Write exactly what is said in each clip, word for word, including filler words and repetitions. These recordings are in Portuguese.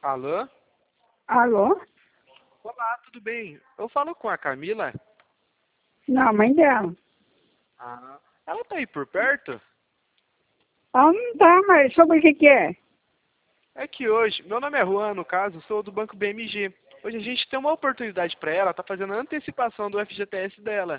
Alô? Alô? Olá, tudo bem? Eu falo com a Camila. Não, mãe dela. Ah, ela tá aí por perto? Ela não tá, mas sobre o que que é? É que hoje, meu nome é Juan, no caso, sou do Banco B M G. Hoje a gente tem uma oportunidade para ela, tá fazendo a antecipação do F G T S dela.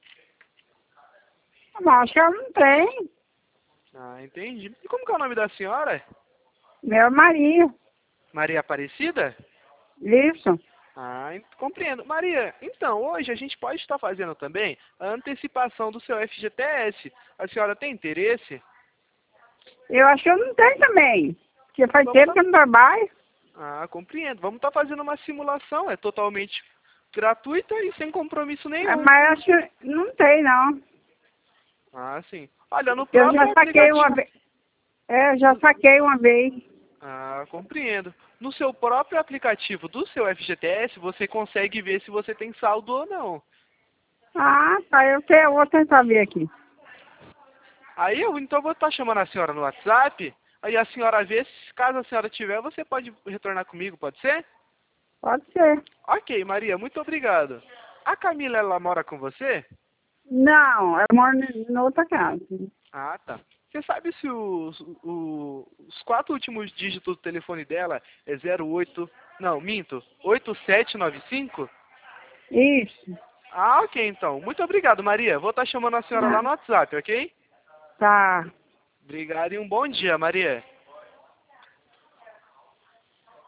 Mas acho que ela não tem. Ah, entendi. E como que é o nome da senhora? Meu Maria. Maria Aparecida? Isso. Ah, en- compreendo. Maria, então, hoje a gente pode estar fazendo também a antecipação do seu F G T S. A senhora tem interesse? Eu acho que eu não tenho também. Porque faz Vamos tempo tá... que eu não trabalho. Ah, compreendo. Vamos estar fazendo uma simulação, é totalmente gratuita e sem compromisso É, nenhum. mas acho que não tem, não. Ah, sim. Olha, no Eu já próprio saquei uma aplicativo. vez. É, eu já saquei uma vez. Ah, compreendo. No seu próprio aplicativo do seu F G T S, você consegue ver se você tem saldo ou não. Ah, tá. Eu, te, eu vou tentar ver aqui. Aí eu então vou estar chamando a senhora no WhatsApp. Aí a senhora vê, se caso a senhora tiver, você pode retornar comigo, pode ser? Pode ser. Ok, Maria, muito obrigado. A Camila, ela mora com você? Não, eu moro em outra casa. Ah, tá. Você sabe se os, o- os quatro últimos dígitos do telefone dela é zero oito... Não, minto. oito sete nove cinco? Isso. Ah, ok, então. Muito obrigado, Maria. Vou estar chamando a senhora lá Ah, no WhatsApp, ok? tá. Obrigado e um bom dia, Maria.